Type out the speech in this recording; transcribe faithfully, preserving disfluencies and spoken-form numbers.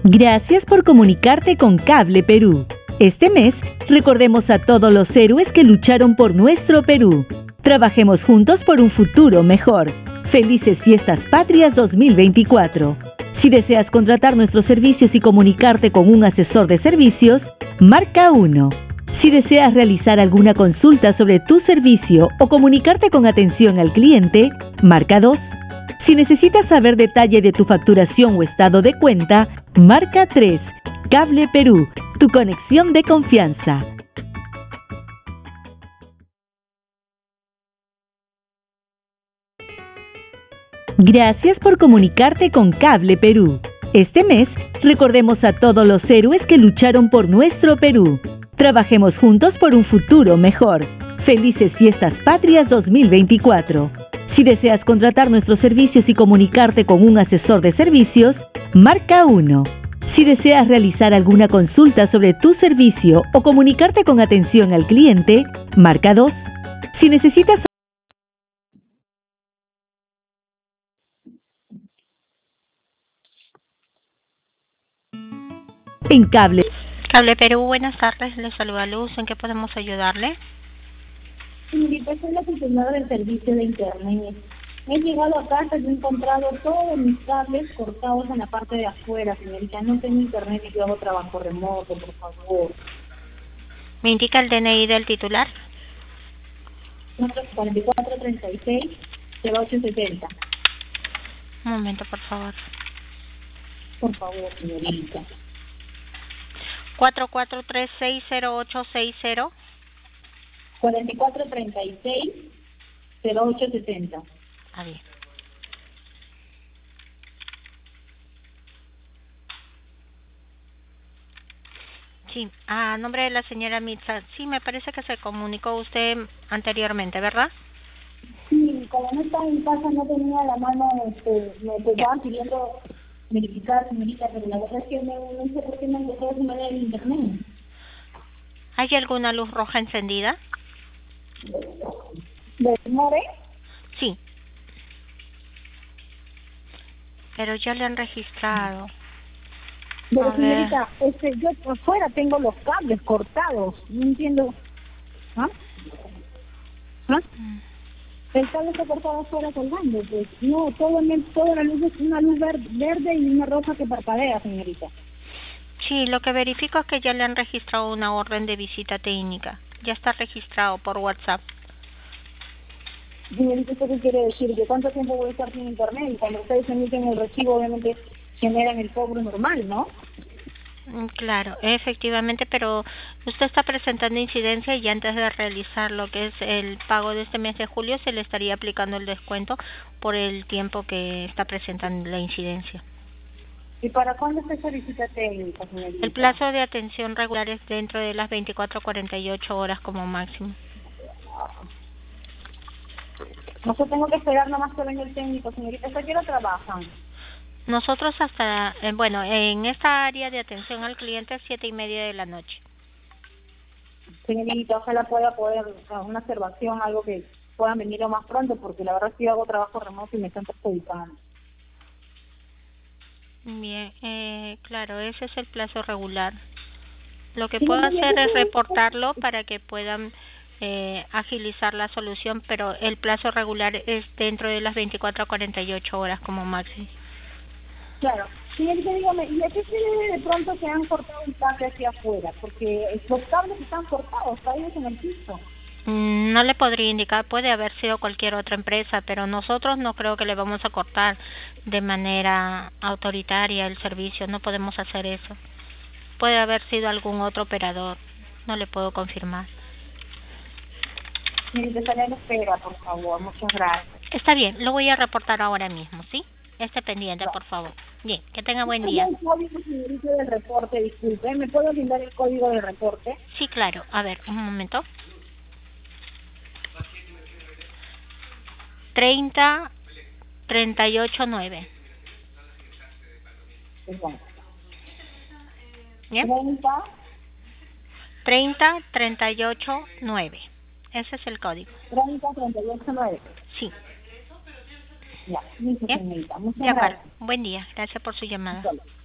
Gracias por comunicarte con Cable Perú. Este mes, recordemos a todos los héroes que lucharon por nuestro Perú. Trabajemos juntos por un futuro mejor. Felices Fiestas Patrias dos mil veinticuatro. Si deseas contratar nuestros servicios y comunicarte con un asesor de servicios, marca uno. Si deseas realizar alguna consulta sobre tu servicio o comunicarte con atención al cliente, marca dos. Si necesitas saber detalle de tu facturación o estado de cuenta, marca tres. Cable Perú, tu conexión de confianza. Gracias por comunicarte con Cable Perú. Este mes, recordemos a todos los héroes que lucharon por nuestro Perú. Trabajemos juntos por un futuro mejor. Felices Fiestas Patrias dos mil veinticuatro. Si deseas contratar nuestros servicios y comunicarte con un asesor de servicios, marca uno. Si deseas realizar alguna consulta sobre tu servicio o comunicarte con atención al cliente, marca dos. Si necesitas en Cable. Cable Perú, buenas tardes, le saluda Luz, ¿en qué podemos ayudarle? Señorita, soy la funcionaria del servicio de internet. He llegado a casa y he encontrado todos mis cables cortados en la parte de afuera, señorita. No tengo internet y yo hago trabajo remoto, por favor. ¿Me indica el D N I del titular? cuatro cuatro treinta y seis cero ocho setenta. Un momento, por favor. Por favor, señorita. cuatro cuatro tres seis cero ocho seis cero. cuatro cuatro treinta y seis cero ocho setenta. Ah, bien. Sí, a nombre de la señora Mitza. Sí, me parece que se comunicó usted anteriormente, ¿verdad? Sí, como no estaba en casa, no tenía a la mano, este, me estaban pidiendo verificar, señorita, pero la verdad es que no, no sé por qué me han dejado de manera de internet. ¿Hay alguna luz roja encendida? ¿De More? Sí. Pero ya le han registrado. Pero A señorita, este, yo afuera tengo los cables cortados, no entiendo. ¿Ah? ¿Ah? Mm. El cable está cortado afuera colgando, pues. No, todo, en- toda la luz es una luz ver- verde y una roja que parpadea, señorita. Sí, lo que verifico es que ya le han registrado una orden de visita técnica. Ya está registrado por WhatsApp. Señorita, ¿esto qué quiere decir? ¿De cuánto tiempo voy a estar sin internet? Y cuando ustedes emiten el recibo, obviamente generan el cobro normal, ¿no? Mm, Claro, efectivamente, pero usted está presentando incidencia y antes de realizar lo que es el pago de este mes de julio se le estaría aplicando el descuento por el tiempo que está presentando la incidencia. ¿Y para cuándo está esa visita técnica, señorita? El plazo de atención regular es dentro de las veinticuatro a cuarenta y ocho horas como máximo. No sé, tengo que esperar nomás que venga el técnico, señorita. ¿Hasta qué hora trabajan? Nosotros hasta, eh, bueno, en esta área de atención al cliente siete y media de la noche. Señorita, ojalá pueda poder, a una observación, algo que puedan venir lo más pronto, porque la verdad es que yo hago trabajo remoto y me están perjudicando. Bien, eh, claro, ese es el plazo regular. Lo que Sí, puedo no, hacer yo es puedo- reportarlo para que puedan eh, agilizar la solución, pero el plazo regular es dentro de las veinticuatro a cuarenta y ocho horas como máximo. Claro. Señorita, dígame, ¿y a qué se debe de pronto que han cortado el cable hacia afuera? Porque los cables están cortados, caídos en el piso. Mm, No le podría indicar, puede haber sido cualquier otra empresa, pero nosotros no creo que le vamos a cortar de manera autoritaria el servicio, no podemos hacer eso. Puede haber sido algún otro operador, no le puedo confirmar. Señorita, estaré en espera, por favor. Muchas gracias. Está bien, lo voy a reportar ahora mismo, ¿sí? Esté pendiente, por favor. Bien, que tenga buen día. El código, señorita, del reporte, disculpe. ¿Me puedo brindar el código del reporte? Sí, claro. A ver, un momento. treinta, treinta y ocho, nueve. Perdón. ¿Bien? treinta, treinta, treinta y ocho, nueve. Ese es el código. treinta, treinta y ocho, nueve. Sí. Ya, listo, ¿Bien? señorita. Muchas De acuerdo. gracias. Buen día. Gracias por su llamada. Hasta luego.